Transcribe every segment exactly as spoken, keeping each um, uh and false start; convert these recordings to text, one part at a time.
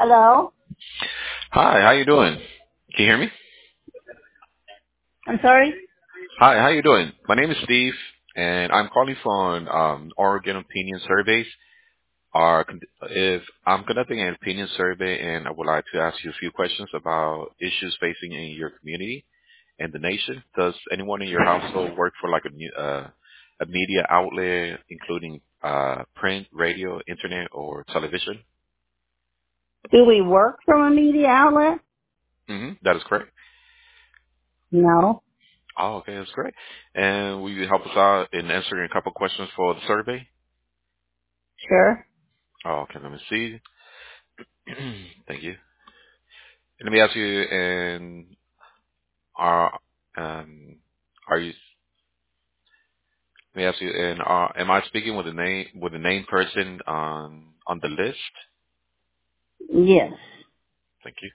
Hello? Hi, how you doing? Can you hear me? I'm sorry? Hi, how you doing? My name is Steve, and I'm calling from um, Oregon Opinion Surveys. Our, if I'm conducting an opinion survey, and I would like to ask you a few questions about issues facing in your community and the nation. Does anyone in your household work for like a new, uh, a media outlet, including uh, print, radio, internet, or television? Do we work from a media outlet? hmm That is correct. No. Oh, okay, that's great. And will you help us out in answering a couple questions for the survey? Sure. Oh, okay, let me see. Thank you. And let me ask you, and are um are you? Let me ask you, and are, am I speaking with the name with the name person on on the list? Yes. Thank you.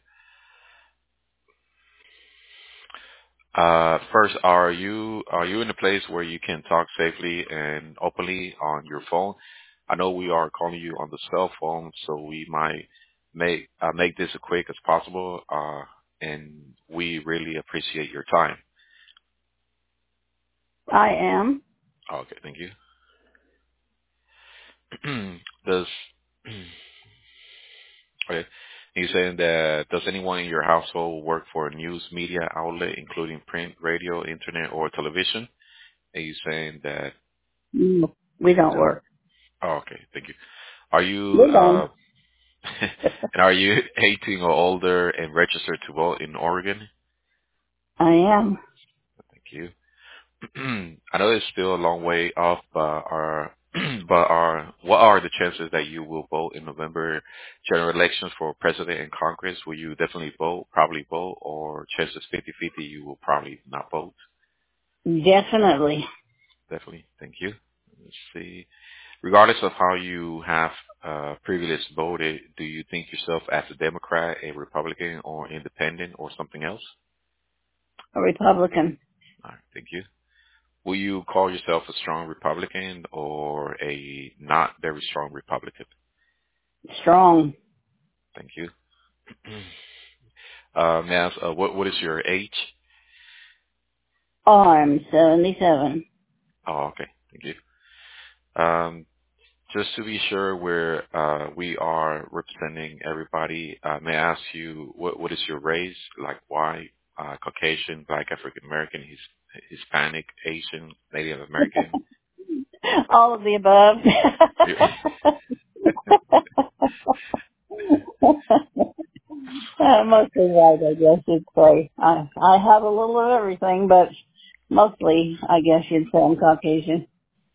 Uh, first, are you are you in a place where you can talk safely and openly on your phone? I know we are calling you on the cell phone, so we might make uh, make this as quick as possible. Uh, and we really appreciate your time. I am. Okay, thank you. Does okay? He's saying that does anyone in your household work for a news media outlet, including print, radio, internet, or television? And he's saying that Mm, We don't no. work. Oh, okay, thank you. Are you We're uh done. and are you eighteen or older and registered to vote in Oregon? I am. Thank you. I know it's still a long way off, but are but are what are the chances that you will vote in November general elections for president and Congress? Will you definitely vote, probably vote, or chances fifty-fifty you will probably not vote? Definitely. Definitely. Thank you. Let's see. Regardless of how you have uh, previously voted, do you think yourself as a Democrat, a Republican, or independent, or something else? A Republican. All right. Thank you. Will you call yourself a strong Republican or a not very strong Republican? Strong. Thank you. Uh, may I ask, uh, what, what is your age? Oh, I'm seventy-seven. Oh, okay. Thank you. Um, just to be sure we're, uh, we are representing everybody, uh, may I ask you, what, what is your race? Like white, uh, Caucasian, Black, African American, His, Hispanic, Asian, Native American? All of the above. uh, mostly white, I guess you'd say. I, I have a little of everything, but mostly, I guess you'd say I'm Caucasian.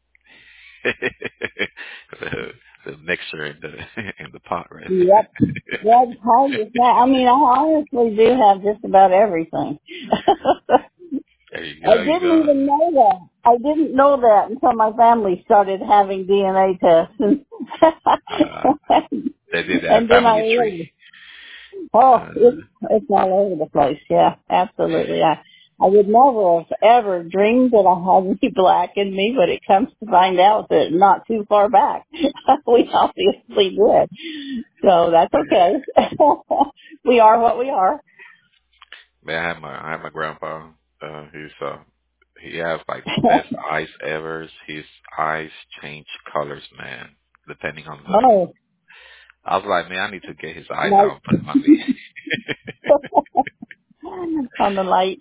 the, the mixture in the, in the pot, right? Yep. That's hard to say. I mean, I honestly do have just about everything. There you I go. You didn't go. even know that. I didn't know that until my family started having D N A tests. Uh, they did that And then I family tree. realized, oh, Uh, it's, it's all over the place. Yeah, absolutely. I, I would never have ever dreamed that I had any black in me, but it comes to find out that not too far back, we obviously did. So that's okay. We are what we are. man, I had my I had my grandpa. Uh, he's uh he has like the best eyes ever. His eyes change colors, man, depending on what he. Oh, I was like, man, I need to get his eyes nice out and put them on me. on the light.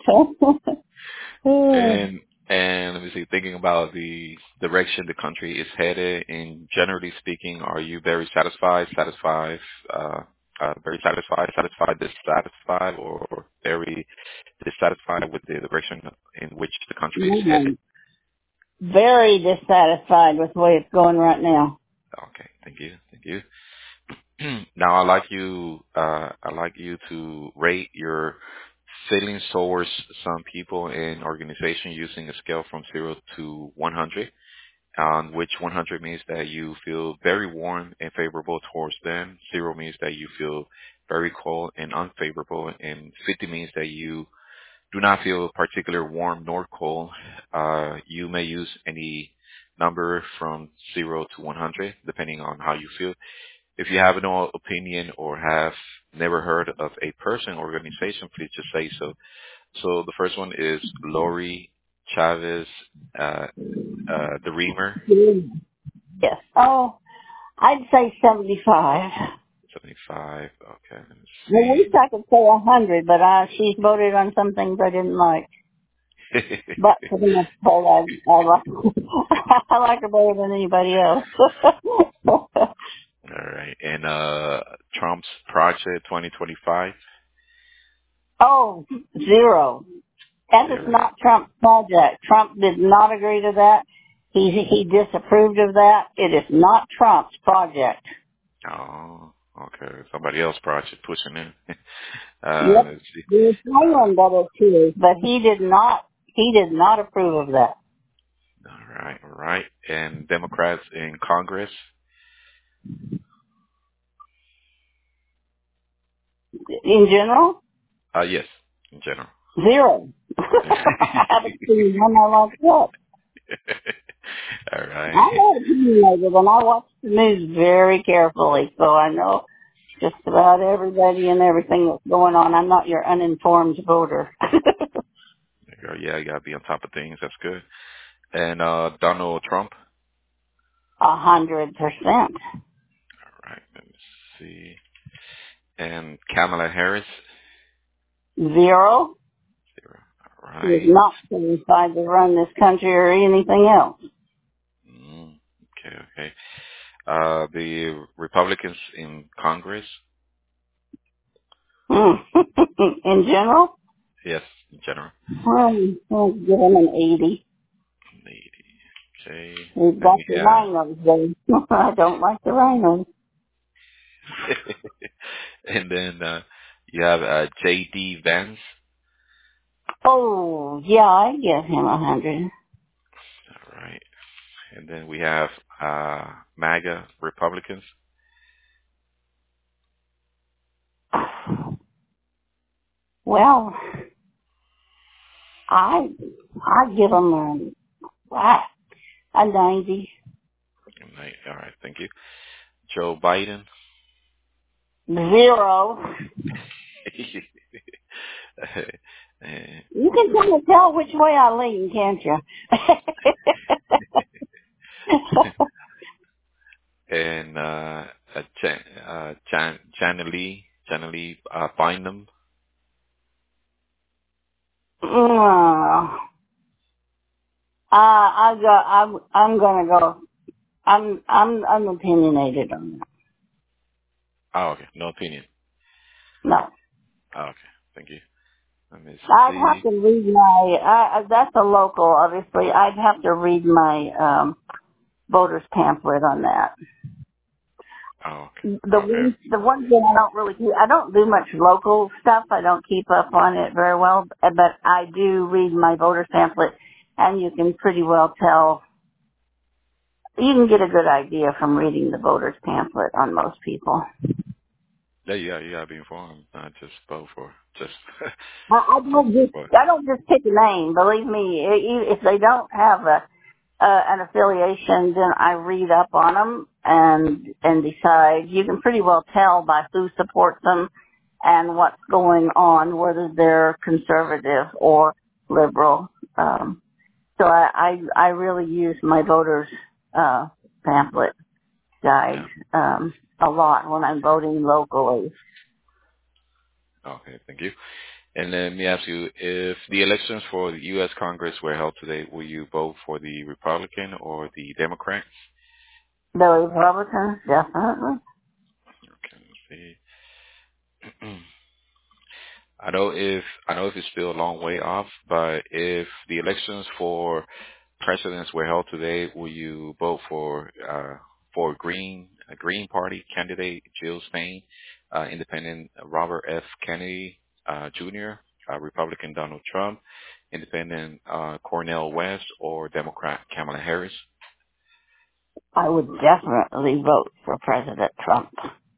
and and let me see, thinking about the direction the country is headed, and generally speaking, are you very satisfied, satisfied, uh, uh, very satisfied, satisfied, dissatisfied, or very dissatisfied with the direction in which the country is headed? Mm, very dissatisfied with the way it's going right now. Okay, thank you, thank you. Now, I like you. Uh, I like you to rate your feelings towards some people and organization using a scale from zero to one hundred. Um, which one hundred means that you feel very warm and favorable towards them. Zero means that you feel very cold and unfavorable, and fifty means that you do not feel particularly warm nor cold. Uh, you may use any number from zero to one hundred, depending on how you feel. If you have no opinion or have never heard of a person or organization, please just say so. So the first one is Lori Chavez, uh, uh, the Reamer, Yes. Oh, I'd say seventy-five. seventy-five. Okay, let me I see. wish I could say a hundred, but uh, she's voted on some things I didn't like. But for the most part, I, I like I like her better than anybody else. All right. And uh Trump's Project twenty twenty-five? Oh, zero. That is Zero. not Trump's project. Trump did not agree to that. He he disapproved of that. It is not Trump's project. Oh, okay. Somebody else project pushing in. uh, Yep. let's see. The Uh, Italian that it is, but he did not. He did not approve of that. all right, all right. And Democrats in Congress? In general, Uh, yes, in general. zero. I haven't seen one I like yet. all right. I'm not opinionated, and I watch the news very carefully, so I know just about everybody and everything that's going on. I'm not your uninformed voter. There you go. Yeah, you gotta be on top of things. That's good. And uh Donald Trump? A hundred percent. All right, let me see. And Kamala Harris? Zero. Zero. All He is right. not qualified to run this country or anything else. Mm, okay, okay. Uh, the Republicans in Congress? Hmm. In general, Yes, in general. well, I'll give him an eighty. eighty. Okay. We've Then got we the have, rhinos there. I don't like the rhinos. and then uh, you have uh, J D. Vance. Oh, yeah, I give him a hundred. All right. And then we have uh, MAGA Republicans. Well, I I give him a, ah, a ninety. And I- All right, thank you. Joe Biden. Zero. and You can kind of tell which way I lean, can't you? and uh, uh, Jan, uh, Jan, Jana Lee, Jana Lee uh, Bynum. uh, I go. I'm. I'm gonna go. I'm. I'm. I'm opinionated on that. Oh, okay. No opinion. No, Oh, okay. Thank you. Let me I'd have see. to read my. Uh, that's a local, obviously. I'd have to read my um, voters pamphlet on that. Oh, The okay. Okay. one, the one thing I don't really do, I don't do much local stuff. I don't keep up on it very well, but I do read my voters pamphlet, and you can pretty well tell. You can get a good idea from reading the voters pamphlet on most people. Yeah, you got you gotta be informed, not just vote for just I, I just don't just, what. I don't just pick a name. Believe me, i- i- if they don't have a uh, an affiliation, then I read up on them and and decide. You can pretty well tell by who supports them and what's going on, whether they're conservative or liberal. Um, so I, I I really use my voters uh, pamphlet guide Yeah. um, a lot when I'm voting locally. Okay, thank you. And then let me ask you, if the elections for the U S. Congress were held today, will you vote for the Republican or the Democrat? The Republicans, definitely. Okay, let's see. I know if I know if it's still a long way off, but if the elections for presidents were held today, will you vote for uh, for Green a Green Party candidate Jill Stein, uh, Independent Robert F. Kennedy uh, Junior, uh, Republican Donald Trump, Independent uh, Cornel West, or Democrat Kamala Harris? I would definitely vote for President Trump.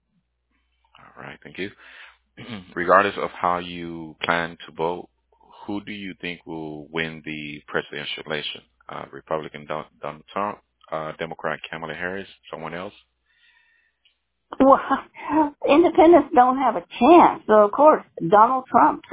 All right, thank you. Regardless of how you plan to vote, who do you think will win the presidential election? Uh, Republican Don- Donald Trump, uh, Democrat Kamala Harris, someone else? Well, independents don't have a chance. So of course, Donald Trump.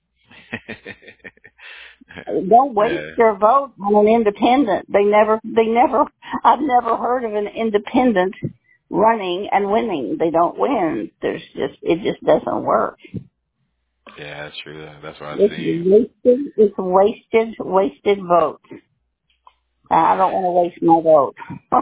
Don't waste Yeah, your vote on an independent. They never, they never, I've never heard of an independent running and winning. They don't win. There's just, it just doesn't work. yeah, that's true. That's what I It's see. wasted, it's wasted, wasted vote. I don't want to waste my vote.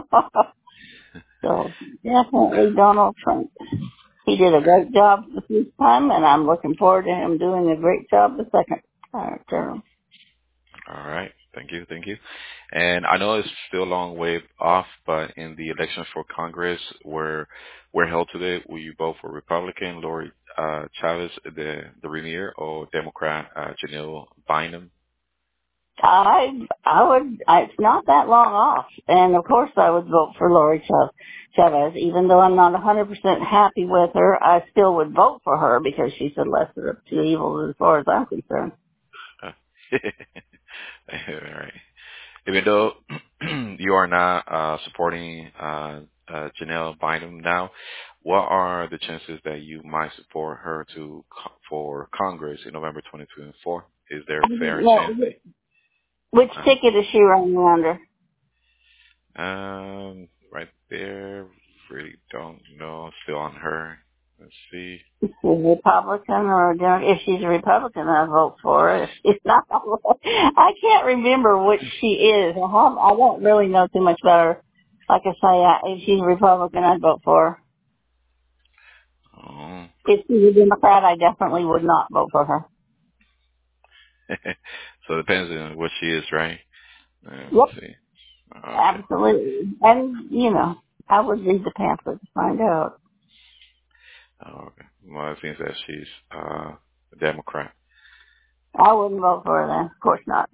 So definitely Donald Trump. He did a All right. great job the first time, and I'm looking forward to him doing a great job the second uh, term. All right. Thank you. Thank you. And I know it's still a long way off, but in the elections for Congress were were held today, will you vote for Republican Lori uh, Chavez, the the Renier, or Democrat uh, Janelle Bynum? I I would. I, it's not that long off, and of course I would vote for Lori Chav- Chavez. Even though I'm not one hundred percent happy with her, I still would vote for her because she's the lesser of two evils as far as I'm concerned. Uh, All right. Even though you are not uh, supporting uh, uh, Janelle Bynum now, what are the chances that you might support her to co- for Congress in November twenty twenty-four? Is there a fair Well, chance that? which Uh, ticket is she running under? Um, right there. Really don't know. Still on her. Let's see. Is she a Republican or a Democrat? If she's a Republican, I vote for her. If she's not, I can't remember which she is. I have, I don't really know too much about her. Like I say, I, if she's a Republican, I'd vote for her. Oh. If she's a Democrat, I definitely would not vote for her. So it depends on what she is, right? Uh, Yep, let's see. Okay. absolutely. And, you know, I would read the pamphlet to find out. Oh, okay. Well, it seems that she's uh, a Democrat. I wouldn't vote for her then. Of course not.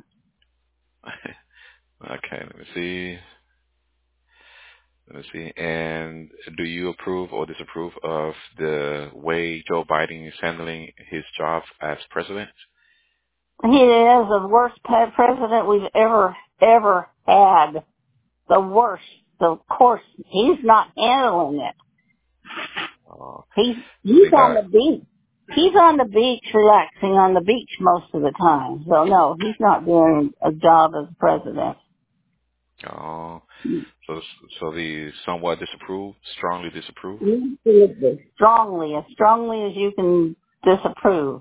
Okay. Let me see. Let me see. And do you approve or disapprove of the way Joe Biden is handling his job as president? He is the worst pe- president we've ever, ever had. The worst. So of course, he's not handling it. Uh, He's, so he's they on got. the beach. He's on the beach relaxing on the beach most of the time. So no, he's not doing a job as president. Oh. So, so the somewhat disapprove, strongly disapprove. Absolutely. Strongly, as strongly as you can disapprove.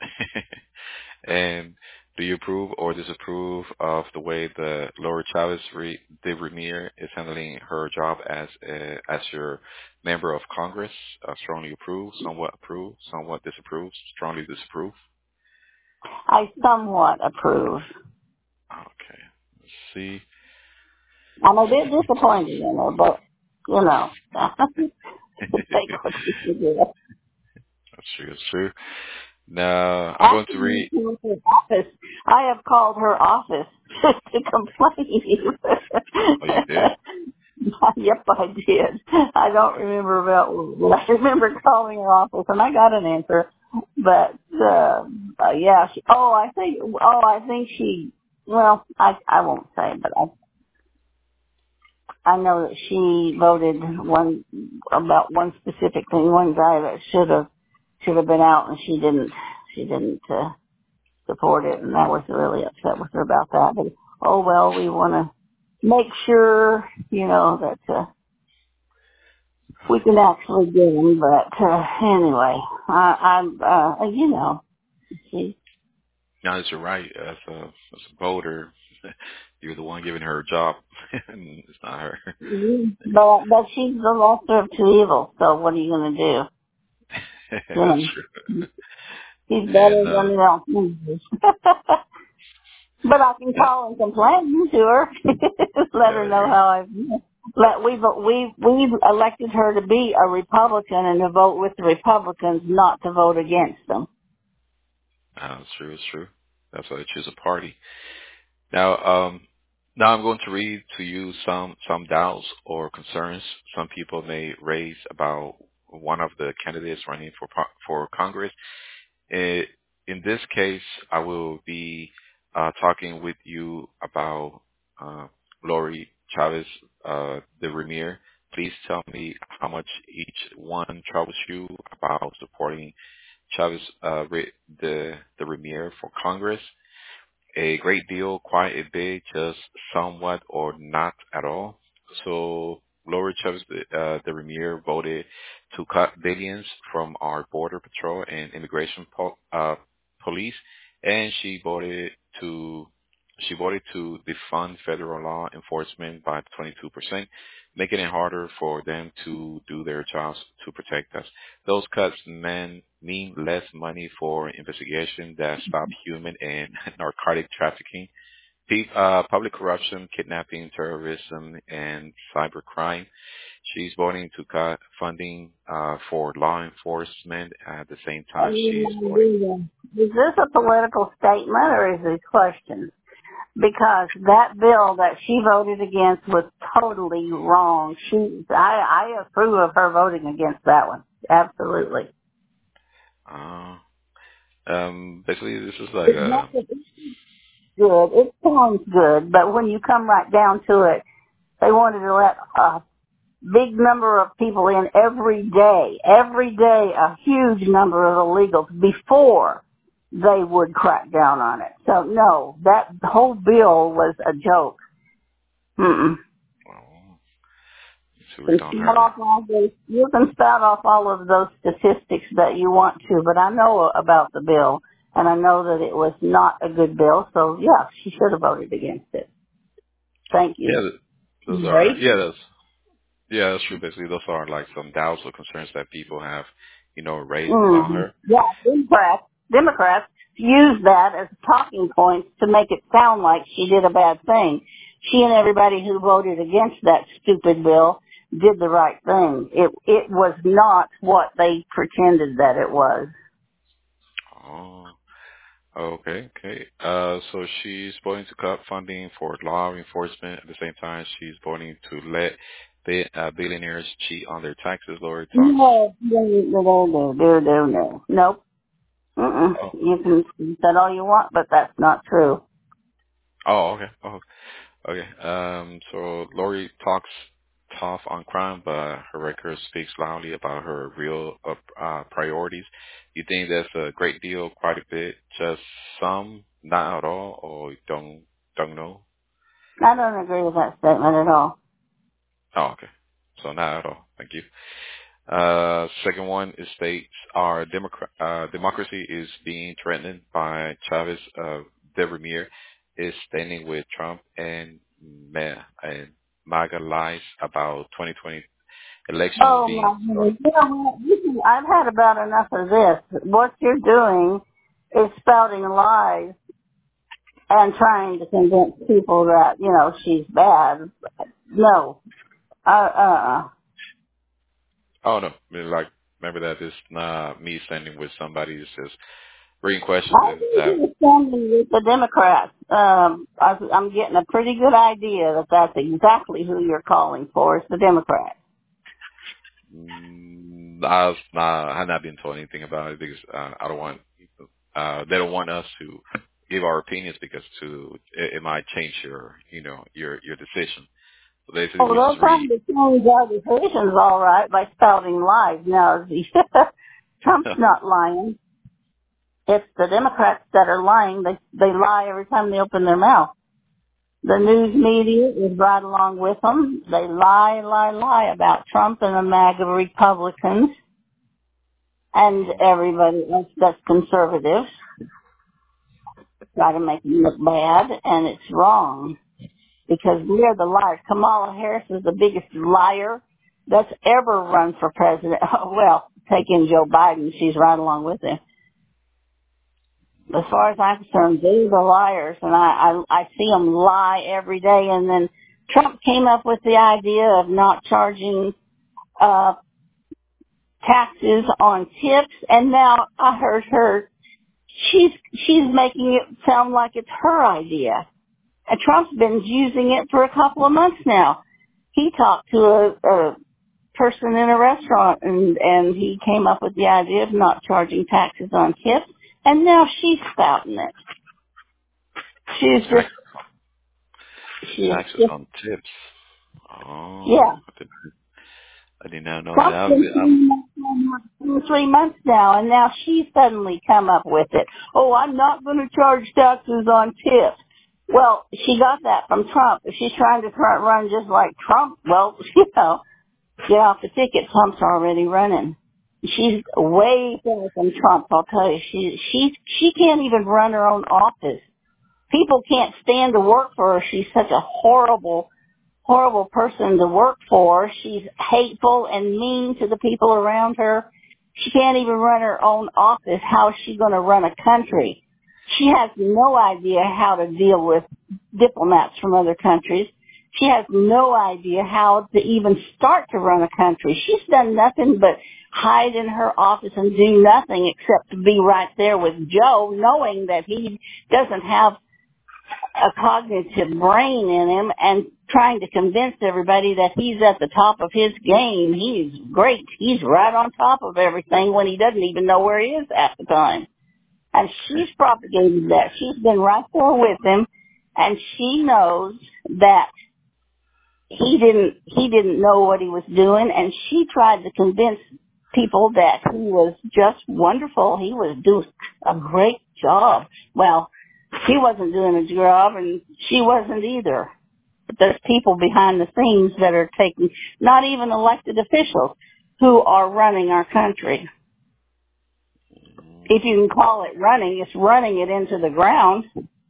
And do you approve or disapprove of the way the Laura Chavez Re- de Renier is handling her job as a, as your member of Congress? Uh, strongly approve, somewhat approve, somewhat disapprove, strongly disapprove. I somewhat approve. Okay, let's see. I'm a bit disappointed in her, but, you know, take what you can get. That's true. That's true. Now I'm going to After you read. called her office, I have called her office to complain. Oh, you did? Yep, I did. I don't remember about. I remember calling her office, and I got an answer. But uh, uh yeah, she, oh, I think. Oh, I think she. Well, I I won't say, but I I know that she voted one about one specific thing, one guy that should have should have been out, and she didn't. She didn't. Uh, support it, and I was really upset with her about that. But oh well, we want to make sure, you know, that uh, we can actually get them. But uh, anyway, I, I'm, uh, you know, she, No, you're right. As a as a voter, you're the one giving her a job, and it's not her. but but she's the lesser of two evils. So what are you going to do? You That's know, true. she's And better uh, than the alternatives. But I can yeah, call and complain to her, let her there you know go. how I. Let we've we we've elected her to be a Republican and to vote with the Republicans, not to vote against them. Uh, it's true. It's true. That's why they choose a party. Now, um, now I'm going to read to you some some doubts or concerns some people may raise about one of the candidates running for par- for Congress. Eh, In this case, I will be uh, talking with you about uh, Lori Chavez uh, de Renier, Please tell me how much each one troubles you about supporting Chavez, uh, re- the the Remier for Congress. A great deal, quite a bit, just somewhat, or not at all. So Laura Chavez uh, de Remier voted to cut billions from our border patrol and immigration po- uh, police, and she voted to she voted to defund federal law enforcement by twenty-two percent, making it harder for them to do their jobs to protect us. Those cuts mean, mean less money for investigation that stop human and narcotic trafficking, pe- uh, public corruption, kidnapping, terrorism, and cybercrime. She's voting to cut funding uh, for law enforcement. At the same time, she's voting. Is this a political statement or is it a question? Because that bill that she voted against was totally wrong. She, I, I approve of her voting against that one. Absolutely. Uh, um, basically, this is like It's a. not that it's good. It sounds good, but when you come right down to it, they wanted to let a big number of people in every day, every day, a huge number of illegals before they would crack down on it. So no, that whole bill was a joke. Mm-mm. Well, to You read on can spout her. off all those, you can spout off all of those statistics that you want to, but I know about the bill, and I know that it was not a good bill, so yeah, she should have voted against it. Thank Yeah, you. th- those are. Right? Yeah, that's. Yeah, that's true. Basically, those are like some doubts or concerns that people have, you know, raised about Mm-hmm. her. Yeah, Democrats, Democrats use that as talking points to make it sound like she did a bad thing. She and everybody who voted against that stupid bill did the right thing. It it was not what they pretended that it was. Oh. Okay, okay. Uh, so she's voting to cut funding for law enforcement. At the same time, she's voting to let the uh, billionaires cheat on their taxes. Lori talks. No, no, no, no, no, no, no, no. Nope. Mm-mm. Oh, You can say that all you want, but that's not true. oh, okay. Oh, okay. Um, so Lori talks tough on crime, but her record speaks loudly about her real uh, uh, priorities. You think that's a great deal, quite a bit, just some, not at all, or you don't don't know? I don't agree with that statement at all. Oh, okay. So not at all. Thank you. Uh, second one is states our democra- uh, democracy is being threatened by Chavez. Uh, de Remier is standing with Trump and Ma- and MAGA lies about twenty twenty elections Oh being my stolen. goodness. You know what? This is, I've had about enough of this. What you're doing is spouting lies and trying to convince people that, you know, she's bad. No. Uh, uh, Oh no, I mean, like remember that it's not me standing with somebody. It's just bringing questions I and think that. you're standing with the Democrats. Um, I, I'm getting a pretty good idea that that's exactly who you're calling for. It's the Democrats. Mm, I was not, I have not been told anything about it because uh, I don't want, uh, they don't want us to give our opinions because to, it, it might change your, you know, your, your decision. So basically Oh, we just they're trying read. to change our decisions all right by spouting lies. Now, Trump's not lying. It's the Democrats that are lying. They they lie every time they open their mouth. The news media is right along with them. They lie, lie, lie about Trump and the MAGA Republicans and Oh, everybody else that's conservative. Try to make them look bad, and it's wrong because we're the liars. Kamala Harris is the biggest liar that's ever run for president. Well, take in Joe Biden. She's right along with him. As far as I'm concerned, they're the liars, and I, I, I see them lie every day. And then Trump came up with the idea of not charging uh, taxes on tips, and now I heard her. She's she's making it sound like it's her idea. And Trump's been using it for a couple of months now. He talked to a, a person in a restaurant, and and he came up with the idea of not charging taxes on tips, and now she's spouting it. She's just tax, She's taxes just, on tips. Oh, yeah. I didn't. I did not know that. Trump's I was, been I'm, saying that for two or three months now, and now she's suddenly come up with it. Oh, I'm not going to charge taxes on tips. Well, she got that from Trump. If she's trying to try, run just like Trump, well, you know, get off the ticket. Trump's already running. She's way better than Trump, I'll tell you. She she she can't even run her own office. People can't stand to work for her. She's such a horrible, horrible person to work for. She's hateful and mean to the people around her. She can't even run her own office. How is she going to run a country? She has no idea how to deal with diplomats from other countries. She has no idea how to even start to run a country. She's done nothing but hide in her office and do nothing except to be right there with Joe, knowing that he doesn't have a cognitive brain in him, and trying to convince everybody that he's at the top of his game. He's great. He's right on top of everything when he doesn't even know where he is at the time. And she's propagated that. She's been right there with him, and she knows that he didn't he didn't know what he was doing, and she tried to convince people that he was just wonderful. He was doing a great job. Well, he wasn't doing a job, and she wasn't either. But there's people behind the scenes that are taking, not even elected officials, who are running our country. If you can call it running, it's running it into the ground.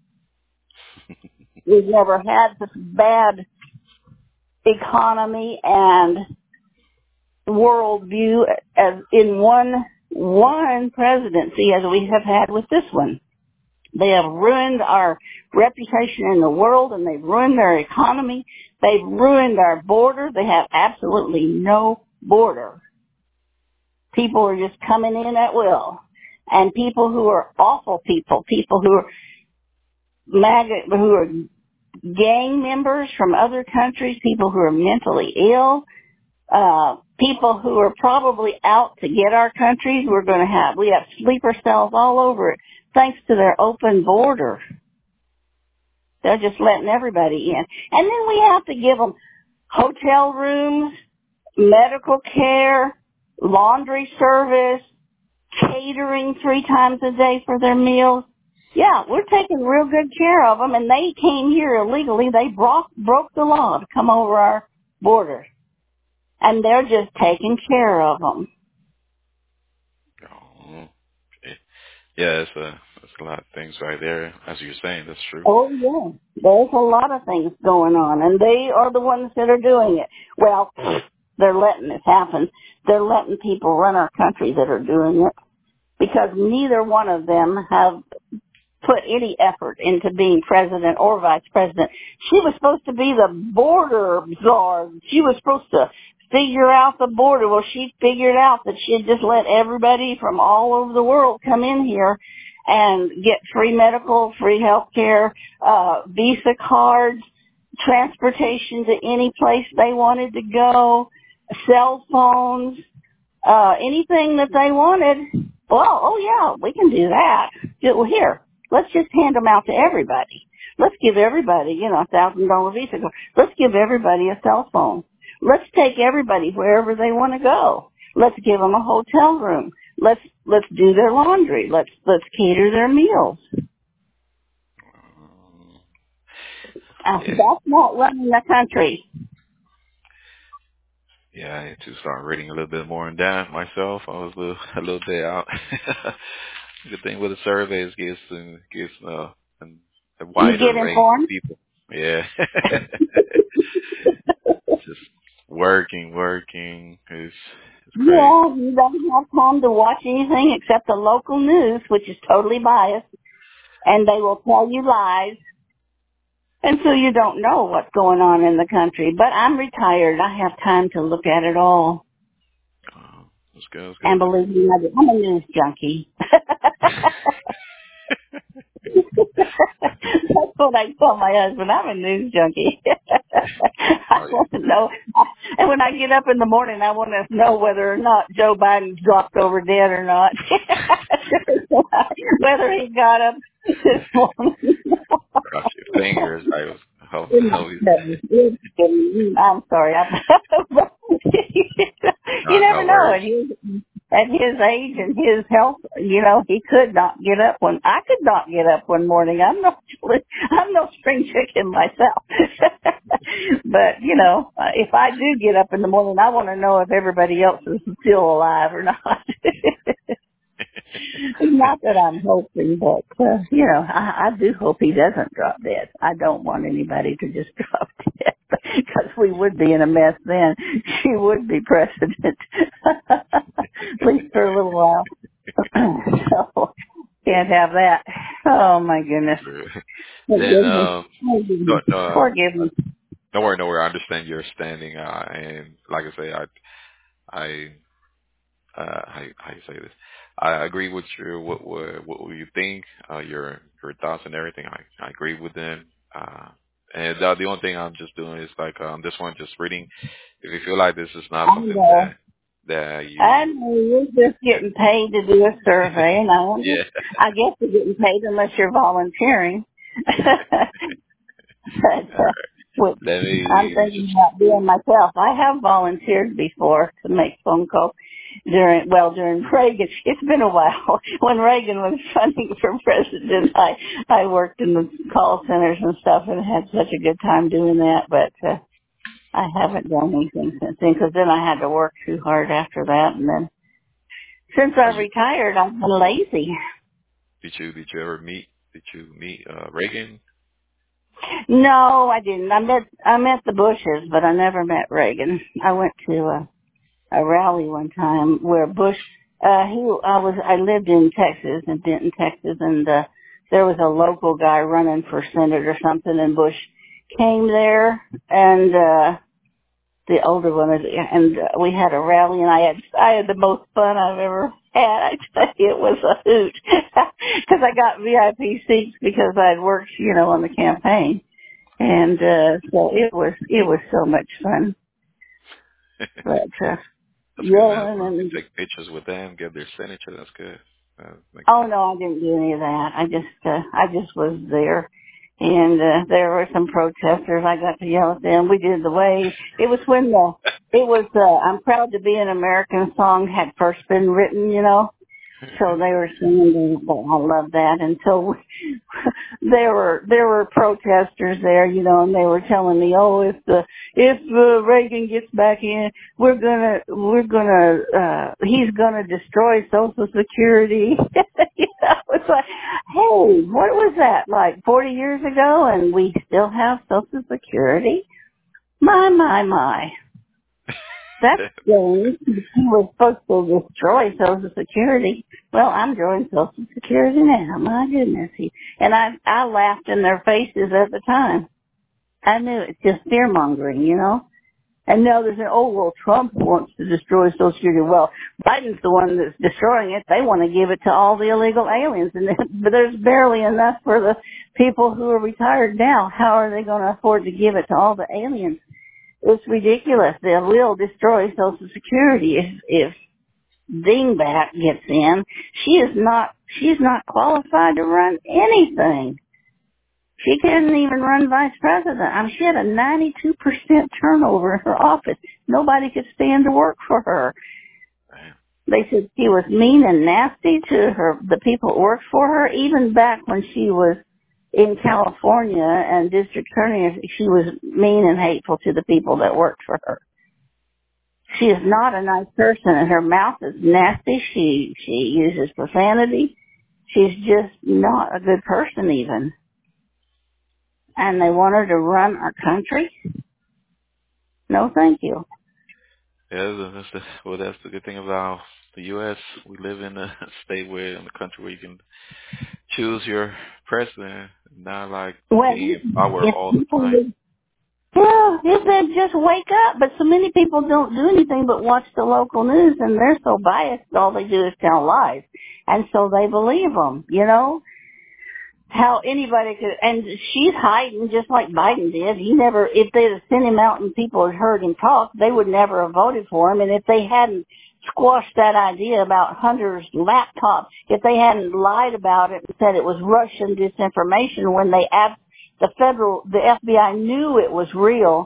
We've never had this bad economy and worldview as in one one presidency as we have had with this one. They have ruined our reputation in the world, and they've ruined our economy. They've ruined our border. They have absolutely no border. People are just coming in at will. And people who are awful people, people who are MAGA, who are gang members from other countries, people who are mentally ill, uh, people who are probably out to get our countries. We're going to have, we have sleeper cells all over it, thanks to their open border. They're just letting everybody in. And then we have to give them hotel rooms, medical care, laundry service, catering three times a day for their meals. Yeah, we're taking real good care of them, and they came here illegally. They broke, broke the law to come over our border, and they're just taking care of them. oh, okay. Yeah, it's a, it's a lot of things right there. As you're saying, that's true. Oh, yeah. There's a lot of things going on, and they are the ones that are doing it. Well, they're letting it happen. They're letting people run our country that are doing it, because neither one of them have put any effort into being president or vice president. She was supposed to be the border czar. She was supposed to figure out the border. Well, she figured out that she had just let everybody from all over the world come in here and get free medical, free health care, uh, Visa cards, transportation to any place they wanted to go, cell phones, uh, anything that they wanted. Well, oh yeah, we can do that. Well, here, let's just hand them out to everybody. Let's give everybody, you know, a thousand dollar Visa card. Let's give everybody a cell phone. Let's take everybody wherever they want to go. Let's give them a hotel room. Let's let's do their laundry. Let's let's cater their meals. Uh, Yeah. that's not running the country. Yeah, I need to start reading a little bit more on that myself. I was a little, a little bit out. Good thing with the surveys gives um, gives uh, a You wider get range of informed. people. Yeah. Just working, working. It's it's crazy. Yeah, you don't have time to watch anything except the local news, which is totally biased, and they will tell you lies. And so you don't know what's going on in the country. But I'm retired. I have time to look at it all. Oh, that's good. That's And good. believe me, I'm a news junkie. That's what I tell my husband. I'm a news junkie. I Oh, want to know. And when I get up in the morning, I want to know whether or not Joe Biden dropped over dead or not. Whether he got up this morning. cross your fingers. I was how how is I'm sorry. You Uh, never no know. worries. At his, at his age and his health, you know, he could not get up when I could not get up one morning. I'm no, I'm no spring chicken myself. But you know, uh, if I do get up in the morning, I want to know if everybody else is still alive or not. Not that I'm hoping, but, uh, you know, I, I do hope he doesn't drop dead. I don't want anybody to just drop dead because we would be in a mess then. She would be president, at least for a little while. So, can't have that. Oh, my goodness. Sure. Then, Forgive me. um, Forgive no, me. no, uh, Forgive uh, me. no worry, no worry. I understand your standing, uh, and like I say, I, I, uh, how, you- how you say this? I agree with you. What, what, what you think? Uh, your, your thoughts and everything. I, I agree with them. Uh, and uh, the only thing I'm just doing is like um, this one, just reading. If you feel like this is not I something know. that that I you, know you're just getting paid to do a survey, and I wonder, yeah, I guess you're getting paid unless you're volunteering. But, uh, uh, which let I'm me just thinking about doing myself. I have volunteered before to make phone calls during, well, during Reagan. It's been a while. When Reagan was running for president, I, I worked in the call centers and stuff and had such a good time doing that, but, uh, I haven't done anything since then because then I had to work too hard after that. And then since I are you retired, I've been lazy. did you did you ever meet did you meet uh, Reagan? No, I didn't. I met, I met the Bushes, but I never met Reagan. I went to a, a rally one time where Bush, uh, he, I was, I lived in Texas, in Denton, Texas, and, uh, there was a local guy running for Senate or something, and Bush came there, and, uh, the older one, and uh, we had a rally, and I had I had the most fun I've ever had. I tell you, it was a hoot because I got V I P seats because I'd worked, you know, on the campaign, and uh, so it was it was so much fun. But uh, That's good, man. As yelling long as and you take pictures with them, get their signature, that's good. Uh, makes oh sense. no, I didn't do any of that. I just uh, I just was there. And uh, there were some protesters. I got to yell at them. We did the wave. It was when the it was uh, "I'm Proud to Be an American" song had first been written, you know. So they were singing, and I love that. And so there were there were protesters there, you know, and they were telling me, oh, if the if uh, Reagan gets back in, we're gonna we're gonna uh he's gonna destroy Social Security. You know, it's like, hey, what was that like forty years ago, and we still have Social Security? My my my. That's strange. He was supposed to destroy Social Security. Well, I'm joining Social Security now. My goodness. He, and I, I laughed in their faces at the time. I knew it's just fear mongering, you know. And now they're saying, oh, well, Trump wants to destroy Social Security. Well, Biden's the one that's destroying it. They want to give it to all the illegal aliens. And but there's barely enough for the people who are retired now. How are they going to afford to give it to all the aliens? It's ridiculous. They will destroy Social Security if, if Dingbat gets in. She is not, she's not qualified to run anything. She couldn't even run vice president. I mean, she had a ninety-two percent turnover in her office. Nobody could stand to work for her. Damn. They said she was mean and nasty to her, the people who worked for her, even back when she was in California and district attorney, she was mean and hateful to the people that worked for her. She is not a nice person, and her mouth is nasty. She she uses profanity. She's just not a good person even. And they want her to run our country? No, thank you. Yeah, that's the, well, that's the good thing about the U S. We live in a state where, in a country where you can choose your president, not like Well, being in power if all the people time. would, well, if they just wake up, but so many people don't do anything but watch the local news, and they're so biased, all they do is tell lies. And so they believe them, you know? How anybody could, and she's hiding just like Biden did. He never, if they'd have sent him out and people had heard him talk, they would never have voted for him. And if they hadn't squashed that idea about Hunter's laptop, if they hadn't lied about it and said it was Russian disinformation when they, ab- the federal, the F B I knew it was real,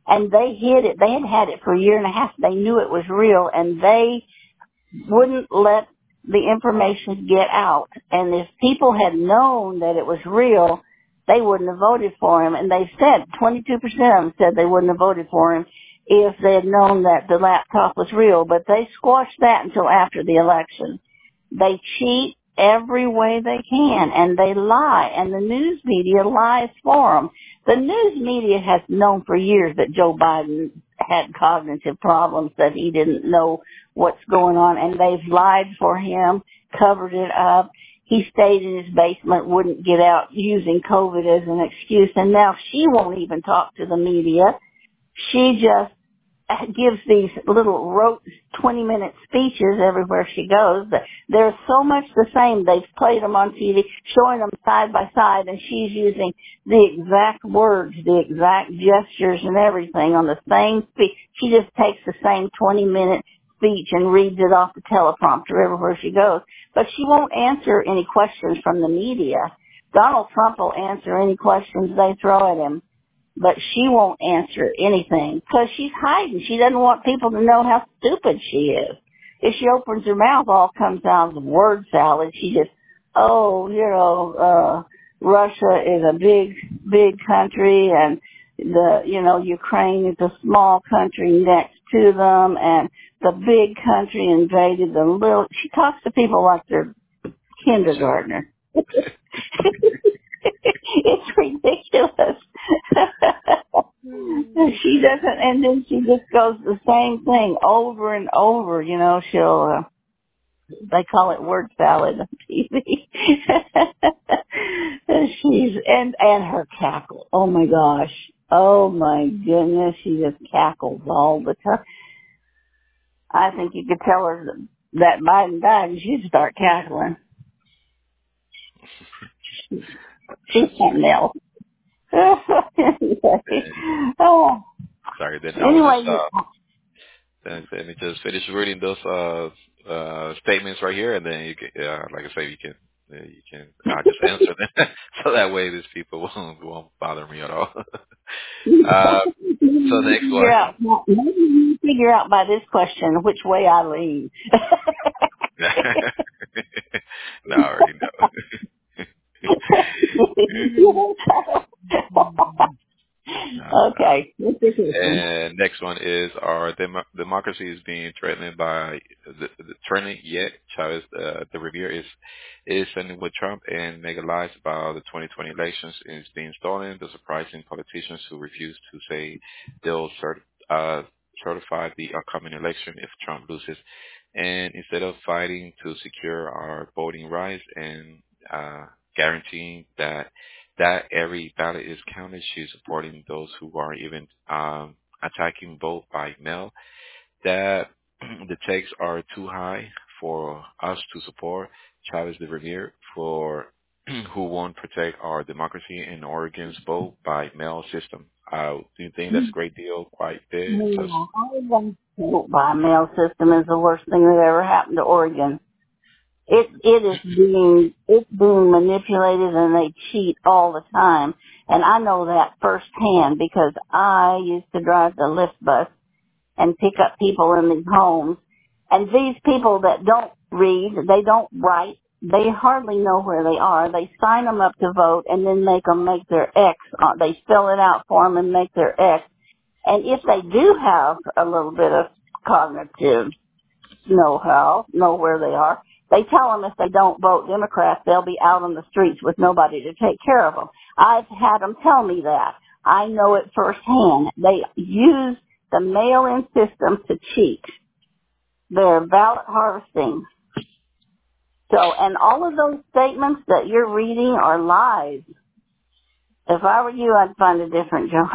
and they hid it. They had had it for a year and a half. They knew it was real, and they wouldn't let the information get out. And if people had known that it was real, they wouldn't have voted for him. And they said, twenty-two percent of them said they wouldn't have voted for him if they had known that the laptop was real. But they squashed that until after the election. They cheat every way they can, and they lie, and the news media lies for them. The news media has known for years that Joe Biden had cognitive problems, that he didn't know what's going on, and they've lied for him, covered it up. He stayed in his basement, wouldn't get out, using COVID as an excuse, and now she won't even talk to the media. She just gives these little rote twenty-minute speeches everywhere she goes. They're so much the same. They've played them on T V, showing them side by side, and she's using the exact words, the exact gestures and everything on the same speech. She just takes the same twenty-minute speech and reads it off the teleprompter everywhere she goes. But she won't answer any questions from the media. Donald Trump will answer any questions they throw at him, but she won't answer anything because she's hiding. She doesn't want people to know how stupid she is. If she opens her mouth, all comes out of word salad. She just, oh, you know, uh, Russia is a big, big country, and the, you know, Ukraine is a small country next to them, and the big country invaded the little. She talks to people like they're kindergartner. It's ridiculous. She doesn't, and then she just goes the same thing over and over. You know, she'll, uh, they call it word salad on T V. She's, and, and her cackle. Oh my gosh. Oh my goodness. She just cackles all the time. I think you could tell her that Biden died and she'd start cackling. She's something else. Anyway. Oh. Sorry, then I was just Anyway, uh, then let me just finish reading those uh uh statements right here, and then you can, uh, like I say, you can uh, you can I just answer them so that way these people won't won't bother me at all. uh, so next figure one. out, maybe you figure out by this question which way I lean. No, I already know. Okay. And next one is our dem- democracy is being threatened by the, the threatened yet Chavez uh, the Revere is is sending with Trump and mega lies about the twenty twenty elections is being stolen. The surprising politicians who refuse to say they'll cert- uh, certify the upcoming election if Trump loses, and instead of fighting to secure our voting rights and uh, guaranteeing that that every ballot is counted. She's supporting those who are even um, attacking vote by mail. That the stakes are too high for us to support Chavez de Revere for who won't protect our democracy in Oregon's vote by mail system. Uh, do you think that's a great deal? Quite big. Just, Oregon's vote by mail system is the worst thing that ever happened to Oregon. It it is being it's being manipulated, and they cheat all the time. And I know that firsthand because I used to drive the Lyft bus and pick up people in these homes. And these people that don't read, they don't write, they hardly know where they are. They sign them up to vote and then make them make their X. Uh, they fill it out for them and make their X. And if they do have a little bit of cognitive know-how, know where they are, they tell them if they don't vote Democrat, they'll be out on the streets with nobody to take care of them. I've had them tell me that. I know it firsthand. They use the mail-in system to cheat. They're ballot harvesting. So, and all of those statements that you're reading are lies. If I were you, I'd find a different job.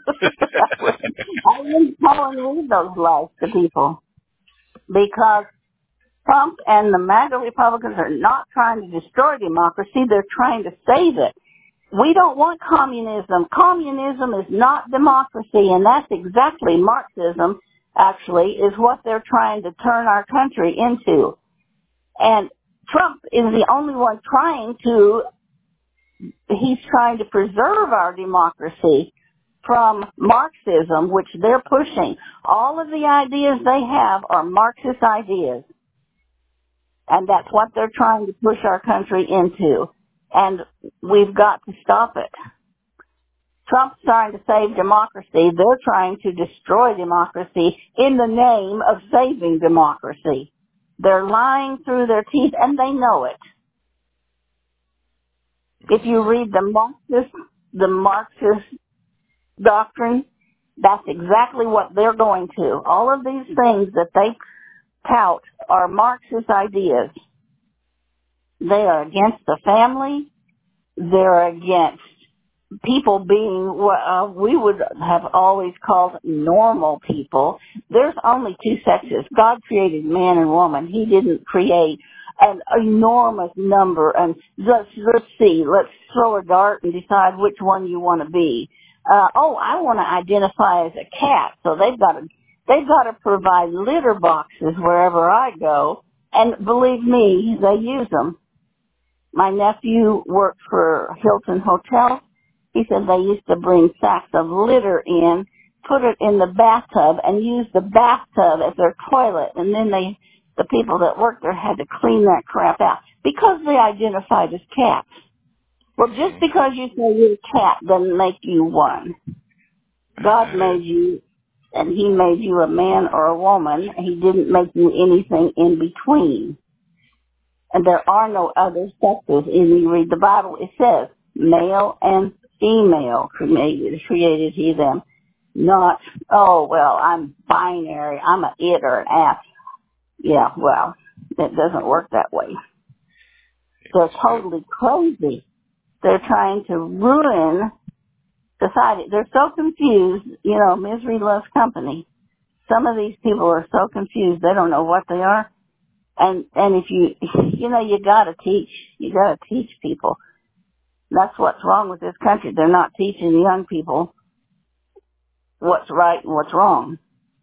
I wouldn't call and read those lies to people because Trump and the MAGA Republicans are not trying to destroy democracy. They're trying to save it. We don't want communism. Communism is not democracy, and that's exactly Marxism, actually, is what they're trying to turn our country into. And Trump is the only one trying to, he's trying to preserve our democracy from Marxism, which they're pushing. All of the ideas they have are Marxist ideas. And that's what they're trying to push our country into. And we've got to stop it. Trump's trying to save democracy. They're trying to destroy democracy in the name of saving democracy. They're lying through their teeth, and they know it. If you read the Marxist, the Marxist doctrine, that's exactly what they're going to. All of these things that they tout are Marxist ideas. They are against the family. They're against people being what uh, we would have always called normal people. There's only two sexes. God created man and woman. He didn't create an enormous number. And let's, let's see, let's throw a dart and decide which one you want to be. Uh, oh, I want to identify as a cat. So they've got to, they've got to provide litter boxes wherever I go. And believe me, they use them. My nephew worked for Hilton Hotel. He said they used to bring sacks of litter in, put it in the bathtub, and use the bathtub as their toilet. And then they, the people that worked there had to clean that crap out because they identified as cats. Well, just because you say you're a cat doesn't make you one. God made you, and He made you a man or a woman. He didn't make you anything in between. And there are no other sexes. And you read the Bible, it says male and female created, created He them. Not, oh, well, I'm binary. I'm a it or an ass. Yeah, well, it doesn't work that way. They're totally crazy. They're trying to ruin society. They're so confused. You know, misery loves company. Some of these people are so confused. They don't know what they are. And, and if you, you know, you gotta teach, you gotta teach people. That's what's wrong with this country. They're not teaching the young people what's right and what's wrong.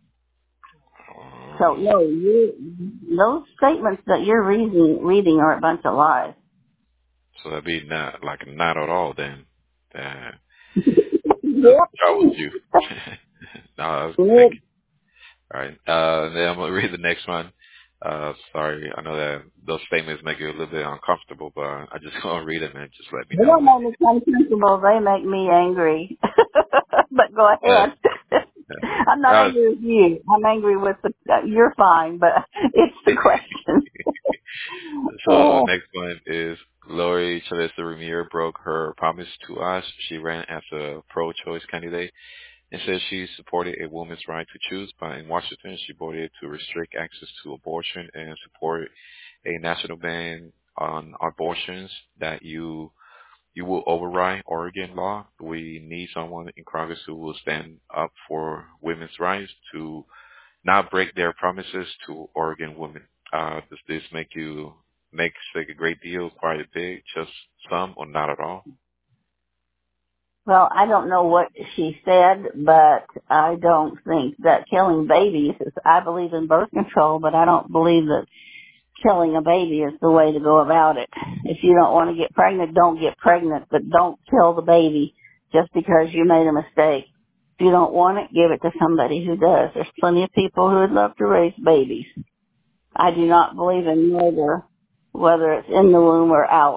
So, no, you, those statements that you're reading, reading are a bunch of lies. So that'd be not, like, not at all then. Uh, Yep. How would you? No, I was thinking. All right. Uh, then I'm going to read the next one. Uh, sorry, I know that those statements make you a little bit uncomfortable, but I just want to read them and just let me They know. don't make me uncomfortable. They make me angry. But go ahead. Uh, I'm not uh, angry with you. I'm angry with the, uh, you're fine, but it's the question. So next one is Lori Chavez Ramirez broke her promise to us. She ran as a pro-choice candidate and said she supported a woman's right to choose, but in Washington she voted to restrict access to abortion and support a national ban on abortions that you you will override Oregon law. We need someone in Congress who will stand up for women's rights to not break their promises to Oregon women. Uh, does this make you makes like a great deal, quite a big, just some, or not at all? Well, I don't know what she said, but I don't think that killing babies is, I believe in birth control, but I don't believe that killing a baby is the way to go about it. If you don't want to get pregnant, don't get pregnant, but don't kill the baby just because you made a mistake. If you don't want it, give it to somebody who does. There's plenty of people who would love to raise babies. I do not believe in murder, whether it's in the womb or out.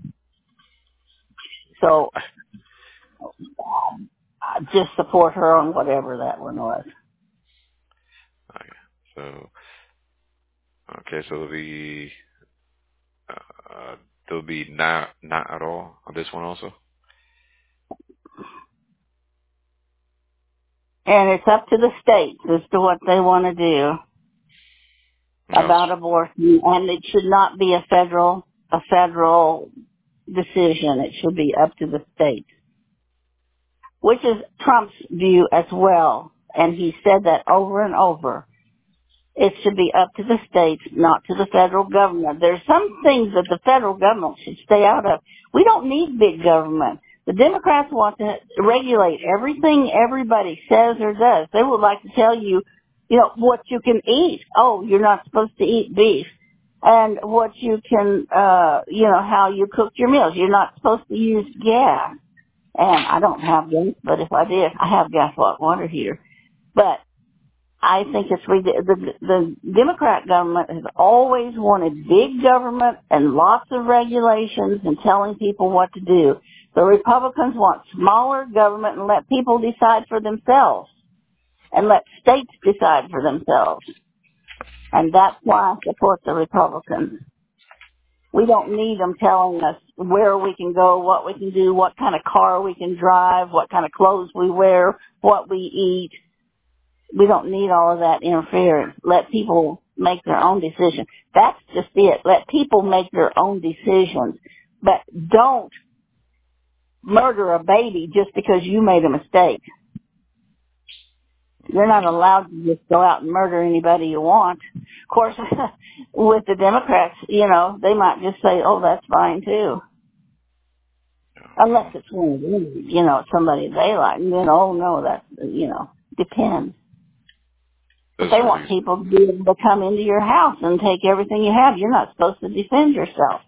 So, I just support her on whatever that one was. Okay, so okay, so it'll be uh, there'll be not not at all on this one also. And it's up to the states as to what they want to do No. about abortion, and it should not be a federal a federal decision. It should be up to the states, which is Trump's view as well. And he said that over and over. It should be up to the states, not to the federal government. There's some things that the federal government should stay out of. We don't need big government. The Democrats want to regulate everything everybody says or does. They would like to tell you, you know, what you can eat. Oh, you're not supposed to eat beef. And what you can, uh, you know, how you cook your meals. You're not supposed to use gas. And I don't have gas, but if I did, I have gas hot water heater. But I think it's the the Democrat government has always wanted big government and lots of regulations and telling people what to do. The Republicans want smaller government and let people decide for themselves and let states decide for themselves. And that's why I support the Republicans. We don't need them telling us where we can go, what we can do, what kind of car we can drive, what kind of clothes we wear, what we eat. We don't need all of that interference. Let people make their own decisions. That's just it. Let people make their own decisions. But don't murder a baby just because you made a mistake. You're not allowed to just go out and murder anybody you want. Of course, with the Democrats, you know, they might just say, oh, that's fine too. Unless it's one of them, you know, somebody they like. And then, oh, no, that's, you know, depends. But they want people to be able to come into your house and take everything you have. You're not supposed to defend yourself.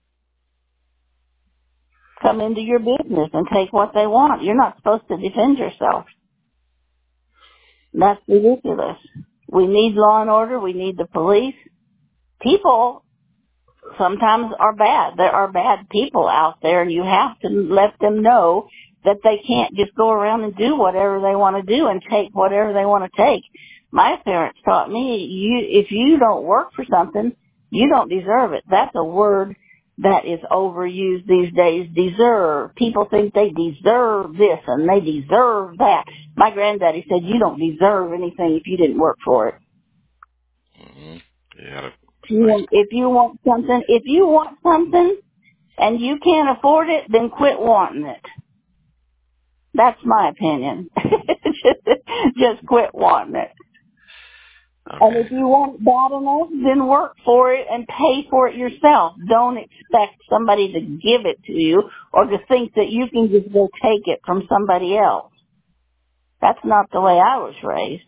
Come into your business and take what they want. You're not supposed to defend yourself. That's ridiculous. We need law and order. We need the police. People sometimes are bad. There are bad people out there, and you have to let them know that they can't just go around and do whatever they want to do and take whatever they want to take. My parents taught me, you, if you don't work for something, you don't deserve it. That's a word that is overused these days, deserve. People think they deserve this and they deserve that. My granddaddy said, you don't deserve anything if you didn't work for it. Mm-hmm. Yeah. If you, want, if you want something, if you want something and you can't afford it, then quit wanting it. That's my opinion. just, just quit wanting it. Okay. And if you want it bad enough, then work for it and pay for it yourself. Don't expect somebody to give it to you or to think that you can just go take it from somebody else. That's not the way I was raised.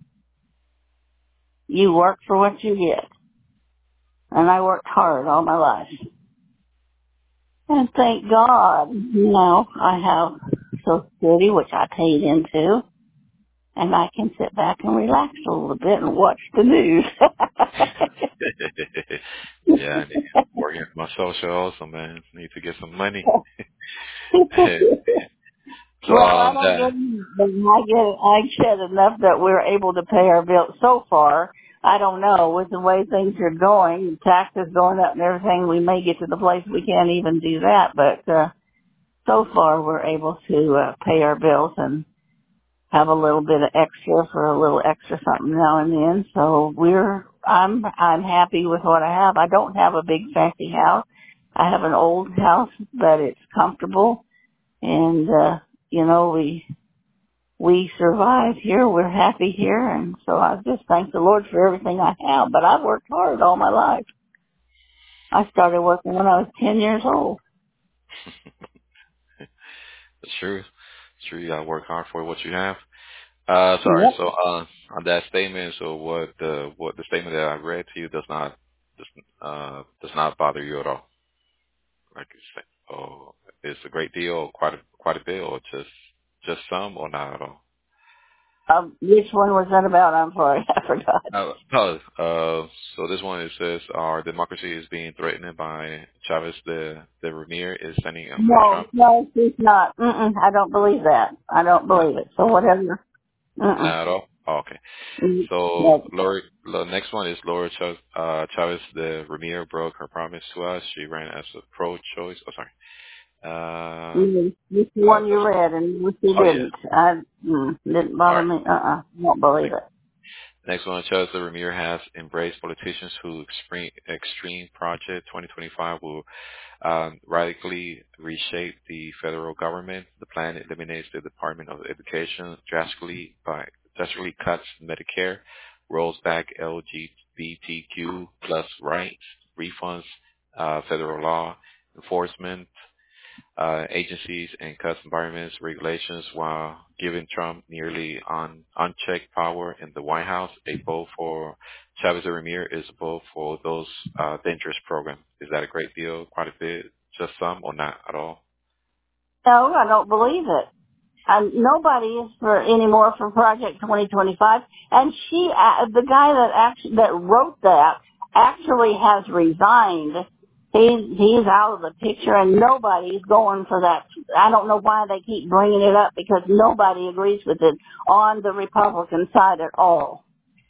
You work for what you get. And I worked hard all my life. And thank God, you know, I have Social Security, which I paid into. And I can sit back and relax a little bit and watch the news. Yeah, I need working for my social also, man. Need to get some money. So Well, I um, don't that, get, but I get, I get enough that we're able to pay our bills so far. I don't know, with the way things are going, taxes going up and everything, we may get to the place we can't even do that, but, uh, so far we're able to, uh, pay our bills and have a little bit of extra for a little extra something now and then. So we're, I'm, I'm happy with what I have. I don't have a big fancy house. I have an old house, but it's comfortable. And, uh, you know, we, we survive here. We're happy here. And so I just thank the Lord for everything I have. But I've worked hard all my life. I started working when I was ten years old. it's true. It's true. You gotta work hard for what you have. Uh, sorry. Yep. So, uh, on that statement, so what the what the statement that I read to you does not does uh does not bother you at all. Like you say, oh, it's a great deal, or quite a quite a bit, or just just some, or not at all. Um, which one was that about? I'm sorry. I forgot. Uh, no, uh, so this one it says our democracy is being threatened by Chavez de de Ramir is standing up for No, Trump. no, it's not. Mm-mm, I don't believe that. I don't No, believe it. So whatever. Mm-mm. not at all. Oh, okay. Mm, So no. Lori, the next one is Laura Chavez, uh, Chavez de Ramir broke her promise to us. She ran as a pro-choice. Oh, sorry. Uh, Mm, This uh, one you read and which you oh yeah. didn't. I mm, didn't All bother right. me. Uh-uh. Don't believe Next, it. next one, Chavez de Ramir has embraced politicians who extreme, extreme project twenty twenty-five will um, radically reshape the federal government. The plan eliminates the Department of Education drastically by drastically cuts Medicare, rolls back L G B T Q plus rights, refunds uh, federal law enforcement uh, agencies, and cuts environments regulations while giving Trump nearly un- unchecked power in the White House. A vote for Chavez de Ramir is a vote for those uh, dangerous programs. Is that a great deal? Quite a bit? Just some or not at all? No, I don't believe it. Um, nobody is for anymore for Project twenty twenty-five. And she, uh, the guy that actually that wrote that, actually has resigned. He's he's out of the picture, and nobody's going for that. I don't know why they keep bringing it up, because nobody agrees with it on the Republican side at all.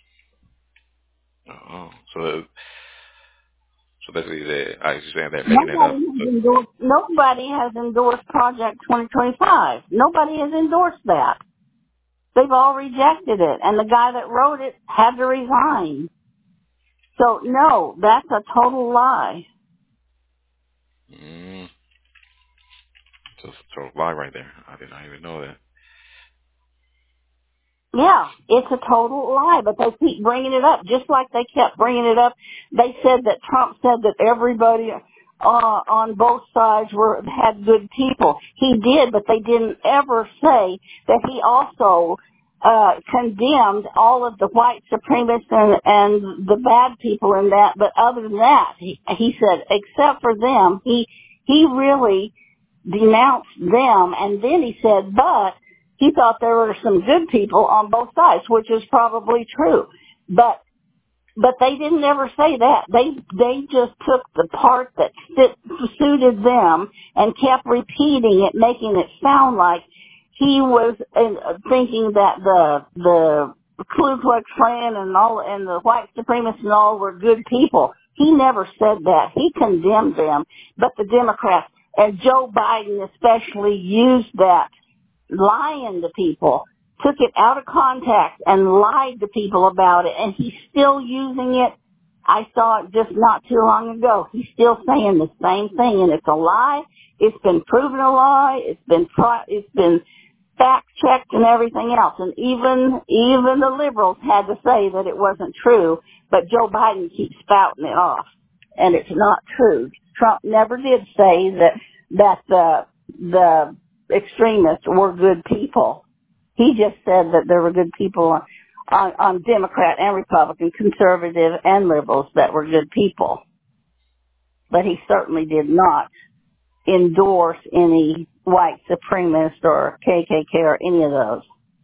Oh, so so basically, they, I was saying they're making it up. Nobody has endorsed. Nobody has endorsed Project twenty twenty-five. Nobody has endorsed that. They've all rejected it, and the guy that wrote it had to resign. So, no, that's a total lie. Mm, so it's a total lie right there. I did not even know that. Yeah, it's a total lie, but they keep bringing it up, just like they kept bringing it up. They said that Trump said that everybody uh, on both sides were had good people. He did, but they didn't ever say that he also uh, condemned all of the white supremacists and, and the bad people in that. But other than that, he, he said, except for them, he he really denounced them, and then he said, but he thought there were some good people on both sides, which is probably true. But but they didn't ever say that. They they just took the part that fit, suited them and kept repeating it, making it sound like he was uh, thinking that the the Ku Klux Klan and all and the white supremacists and all were good people. He never said that. He condemned them, but the Democrats and Joe Biden especially used that, lying to people, took it out of context and lied to people about it, and he's still using it. I saw it just not too long ago. He's still saying the same thing, and it's a lie. It's been proven a lie. It's been pro- it's been fact checked and everything else, and even even the liberals had to say that it wasn't true. But Joe Biden keeps spouting it off, and it's not true. Trump never did say that that the the extremists were good people. He just said that there were good people on, on, on Democrat and Republican, conservative and liberals that were good people. But he certainly did not endorse any white supremacist or K K K or any of those.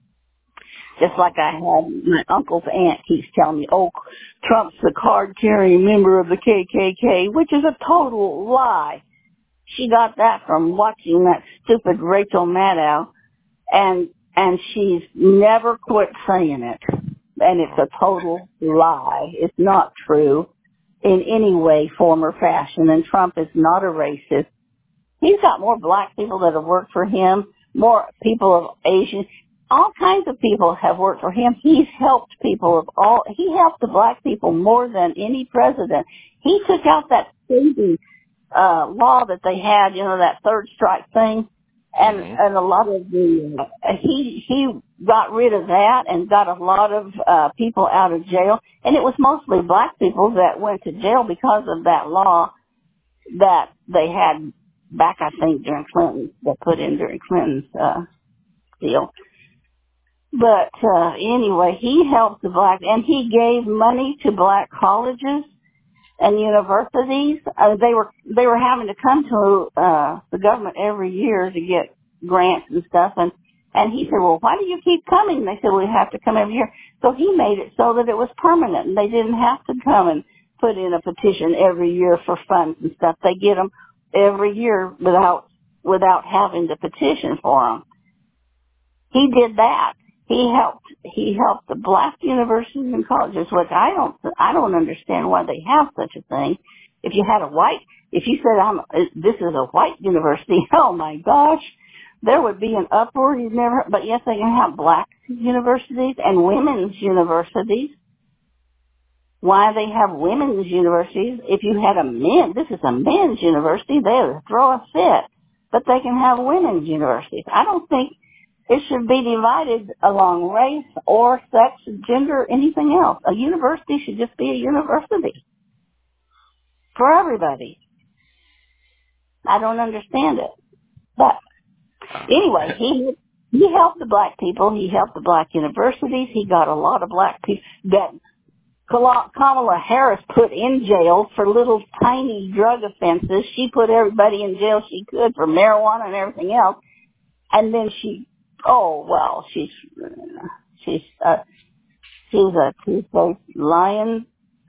Just like I had my uncle's aunt keeps telling me, oh, Trump's the card-carrying member of the K K K, which is a total lie. She got that from watching that stupid Rachel Maddow, and and she's never quit saying it. And it's a total lie. It's not true in any way, form, or fashion. And Trump is not a racist. He's got more black people that have worked for him, more people of Asian. All kinds of people have worked for him. He's helped people of all. He helped the black people more than any president. He took out that crazy uh, law that they had, you know, that third strike thing. And, Mm-hmm. and a lot of the, uh, he, he got rid of that and got a lot of, uh, people out of jail. And it was mostly black people that went to jail because of that law that they had back, I think, during Clinton, that put in during Clinton's, uh, deal. But, uh, anyway, he helped the black, and he gave money to black colleges and universities. Uh, they were they were having to come to uh the government every year to get grants and stuff, and and he said, well, why do you keep coming? And they said, we have to come every year. So he made it so that it was permanent, and they didn't have to come and put in a petition every year for funds and stuff. They get them every year without without having to petition for them. He did that. He helped. He helped the black universities and colleges, which I don't. I don't understand why they have such a thing. If you had a white, if you said, "I'm," this is a white university, oh my gosh, there would be an uproar you'd never. But yes, they can have black universities and women's universities. Why they have women's universities? If you had a men, this is a men's university, they would throw a fit. But they can have women's universities. I don't think it should be divided along race or sex, gender, anything else. A university should just be a university for everybody. I don't understand it. But anyway, he he helped the black people. He helped the black universities. He got a lot of black people that Kamala Harris put in jail for little tiny drug offenses. She put everybody in jail she could for marijuana and everything else. And then she, oh, well, she's, she's, uh, she's a two-faced lion,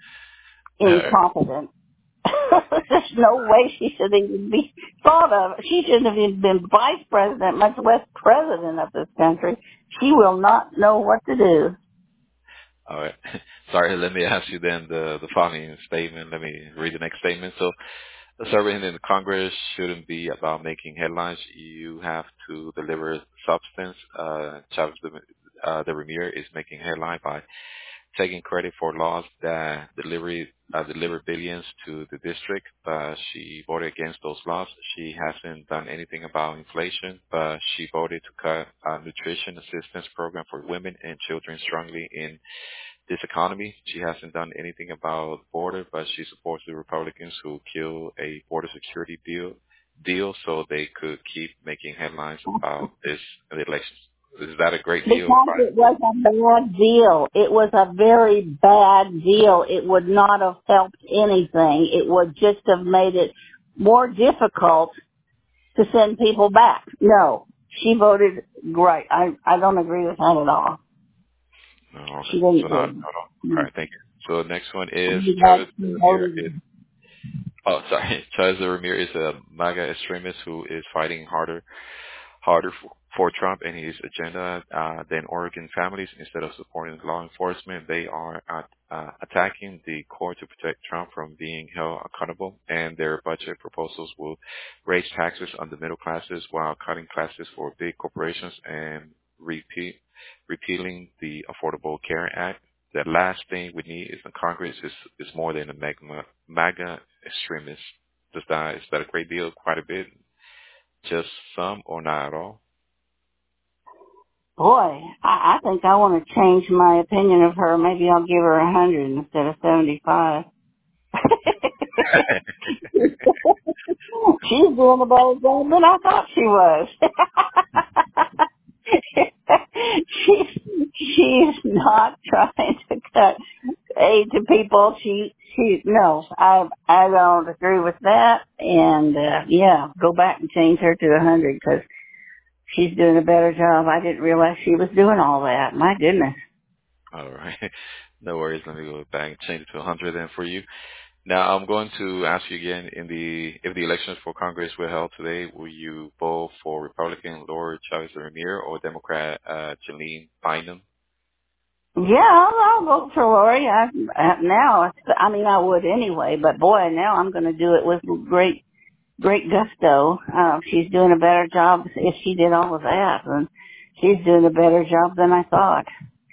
Uh, incompetent. There's no way she should even be thought of. She shouldn't have even been vice president, much less president of this country. She will not know what to do. all right. Sorry, let me ask you then the, the following statement. Let me read the next statement. So, serving in the Congress shouldn't be about making headlines. You have to deliver substance. Uh, Chavez de, uh, de Ramier is making headline by taking credit for laws that deliver, uh, deliver billions to the district, but she voted against those laws. She hasn't done anything about inflation, but she voted to cut a nutrition assistance program for women and children strongly in this economy. She hasn't done anything about the border, but she supports the Republicans who kill a border security deal deal so they could keep making headlines about this election. Is that a great deal? Because it was a bad deal. It was a very bad deal. It would not have helped anything. It would just have made it more difficult to send people back. No, she voted great. I, I don't agree with that at all. No, She okay. So didn't not, do. not all. All right, thank you. So the next one is She Chavez Ramirez. Is, voted. oh, sorry. Chavez Ramirez is a MAGA extremist who is fighting harder harder for, for Trump and his agenda uh, than Oregon families. Instead of supporting law enforcement, they are at, uh, attacking the court to protect Trump from being held accountable. And their budget proposals will raise taxes on the middle classes while cutting classes for big corporations and repeat, repealing the Affordable Care Act. The last thing we need is the Congress is, is more than a MAGA, MAGA extremist. Does that, is that a great deal? Quite a bit? Just some or not at all? Boy, I, I think I want to change my opinion of her. Maybe I'll give her a hundred instead of seventy-five. She's doing a better job than I thought she was. she's she's not trying to cut aid to people. She she no, I I don't agree with that. And uh, yeah, go back and change her to a hundred because she's doing a better job. I didn't realize she was doing all that. My goodness. All right. No worries. Let me go back and change it to one hundred then for you. Now, I'm going to ask you again, in the if the elections for Congress were held today, will you vote for Republican Lord Chavez Ramirez or Democrat uh, Jeline Bynum? Yeah, I'll, I'll vote for Lori. I, I, now, I mean, I would anyway, but boy, now I'm going to do it with great, great gusto. Uh, she's doing a better job if she did all of that, and she's doing a better job than I thought.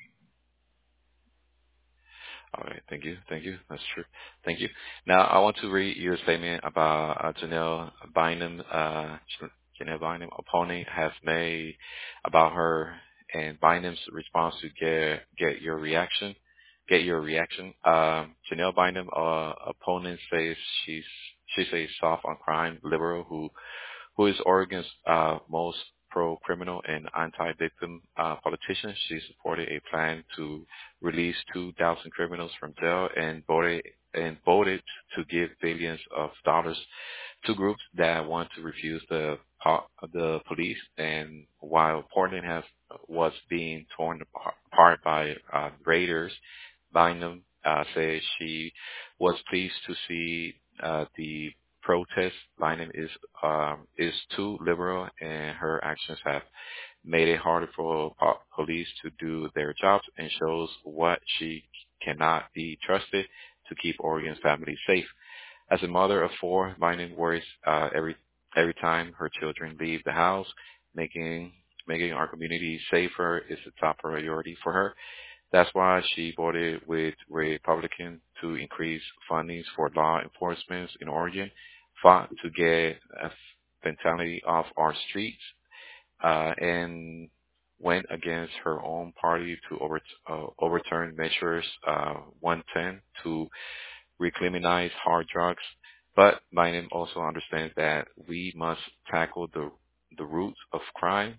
All right. Thank you. Thank you. That's true. Thank you. Now, I want to read your statement about uh, Janelle Bynum. Uh, Janelle Bynum opponent has made about her and Bynum's response to get get your reaction. Get your reaction. Um, Janelle Bynum, uh, opponent says she's she's a soft on crime liberal who who is Oregon's uh, most pro-criminal and anti-victim uh, politician. She supported a plan to release two thousand criminals from jail and voted and voted to give billions of dollars to groups that want to refuse the po- the police. And while Portland has was being torn apart by uh, raiders, Bynum uh, says she was pleased to see uh, the protest. Bynum is um, is too liberal, and her actions have made it harder for po- police to do their jobs, and shows what she cannot be trusted to keep Oregon's families safe. As a mother of four, Bynum worries uh, every every time her children leave the house. Making making our community safer is a top priority for her. That's why she voted with Republicans to increase fundings for law enforcement in Oregon, fought to get a fentanyl off our streets, uh, and went against her own party to over, uh, overturn measures uh, one ten to recriminalize hard drugs. But Biden also understands that we must tackle the the roots of crime.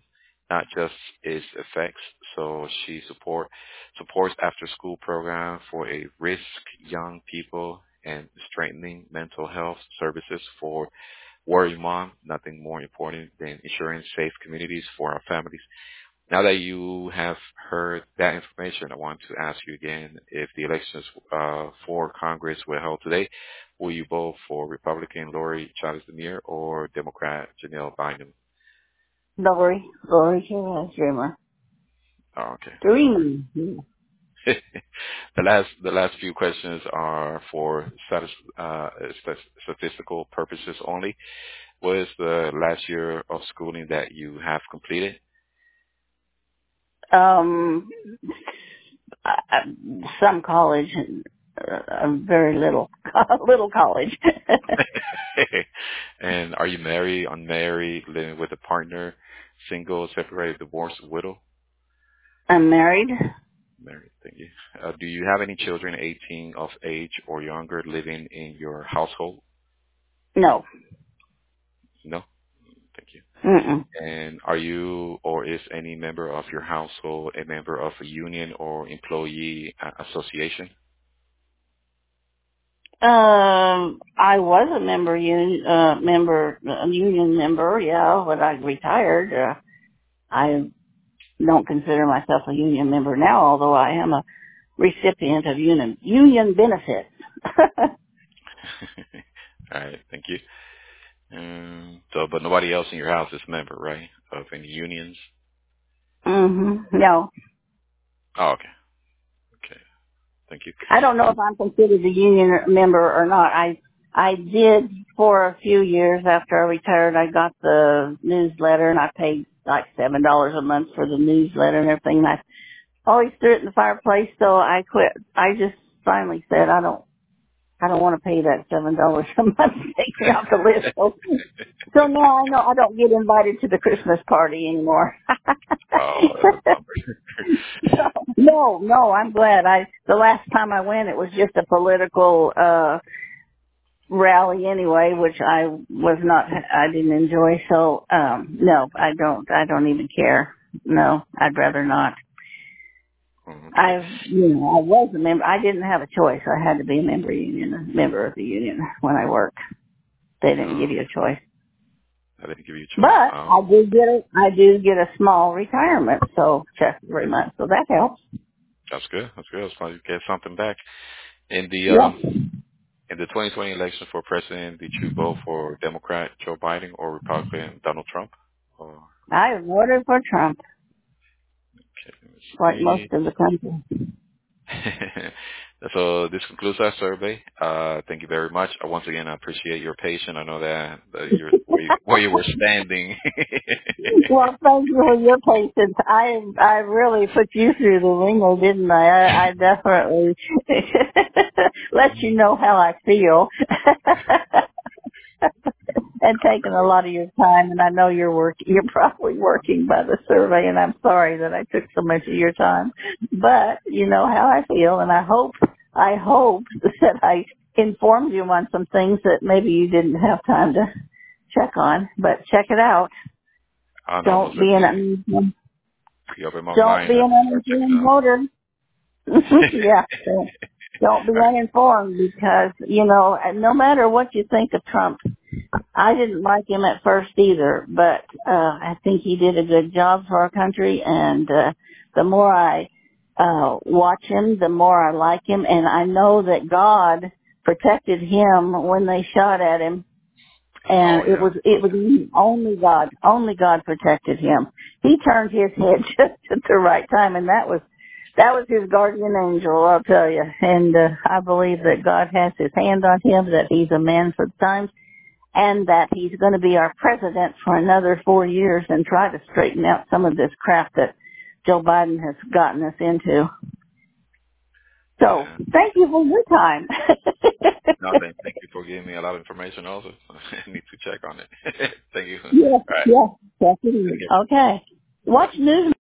not just its effects. So she support supports after school program for a risk young people and strengthening mental health services for working mom. Nothing more important than ensuring safe communities for our families. Now that you have heard that information, I want to ask you again, if the elections uh, for Congress were held today, will you vote for Republican Lori Chavez Demir or Democrat Janelle Bynum? Lori, Lori Chavez Dreamer. Oh, okay. Dream. the last the last few questions are for status, uh, stat- statistical purposes only. What is the last year of schooling that you have completed? Um, I, I- some college, uh, very little, little college. And are you married, unmarried, living with a partner, single, separated, divorced, widow? I'm married. Married, thank you. Uh, do you have any children eighteen of age or younger living in your household? No. No? Thank you. Mm-mm. And are you or is any member of your household a member of a union or employee uh, association? Um, I was a member union, uh, member, a union member, yeah, when I retired. Uh, I don't consider myself a union member now, although I am a recipient of union, union benefits. All right, thank you. Um, so, but nobody else in your house is a member, right, of any unions? hmm No. Oh, okay. Okay. Thank you. I don't know if I'm considered a union member or not. I I did for a few years after I retired. I got the newsletter and I paid like seven dollars a month for the newsletter and everything. And I always threw it in the fireplace, so I quit. I just finally said I don't I don't want to pay that seven dollars a month to take me off the list. So, so now I know I don't get invited to the Christmas party anymore. Oh, that's a bummer. no, no, I'm glad. I the last time I went, it was just a political uh rally anyway, which I was not. I didn't enjoy. So, um, no, I don't. I don't even care. No, I'd rather not. Okay. I, you know, I was a member. I didn't have a choice. I had to be a member union, a member of the union when I worked. They didn't give Um, you a choice. I didn't give you a But choice. I Um, do get a, I do get a small retirement, so check every month, so that helps. that's good. That's good. It's fine. You get something back. In the Yeah. um, in the twenty twenty election for president, did you vote for Democrat Joe Biden or Republican Donald Trump? Or, I voted for Trump, okay, let's like most see. of the country. So this concludes our survey. Uh, thank you very much. Uh, once again, I appreciate your patience. I know that, that you're where you, where you were standing. Well, thank you for your patience. I I really put you through the ringer, didn't I? I, I definitely let you know how I feel. And taking a lot of your time, and I know you're work you're probably working by the survey, and I'm sorry that I took so much of your time. But you know how I feel, and I hope I hope that I informed you on some things that maybe you didn't have time to check on. But check it out. I know, most Don't be an definitely. un- You open my don't mind. be I an have to start checking uninformed voter. Yeah. Don't don't be out. uninformed because you know no matter what you think of Trump, I didn't like him at first either, but uh I think he did a good job for our country, and uh the more I uh watch him, the more I like him, and I know that God protected him when they shot at him, Oh and it yeah. was it was only God, only God protected him. He turned his head just at the right time, and that was that was his guardian angel, I'll tell you. And uh, I believe that God has his hand on him, that he's a man for the times, and that he's going to be our president for another four years and try to straighten out some of this crap that Joe Biden has gotten us into. So, Yeah. thank you for your time. No, thank, thank you for giving me a lot of information also. I need to check on it. Thank you. All Yes, right. yes, yes it Take is. care. Okay. Bye. Watch news